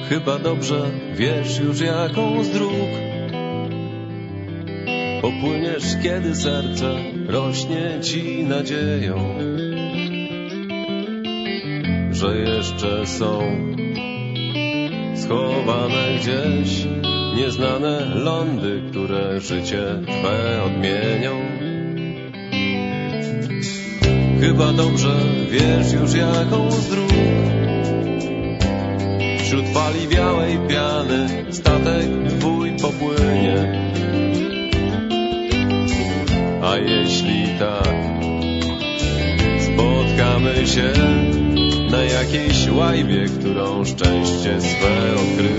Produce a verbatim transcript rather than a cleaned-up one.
Chyba dobrze wiesz już jaką z dróg popłyniesz, kiedy serce rośnie ci nadzieją, że jeszcze są schowane gdzieś nieznane lądy, które życie twe odmienią. Chyba dobrze wiesz już jaką z dróg wśród fali białej piany statek twój popłynie. A jeśli tak, spotkamy się na jakiejś łajbie, którą szczęście swe odkryje.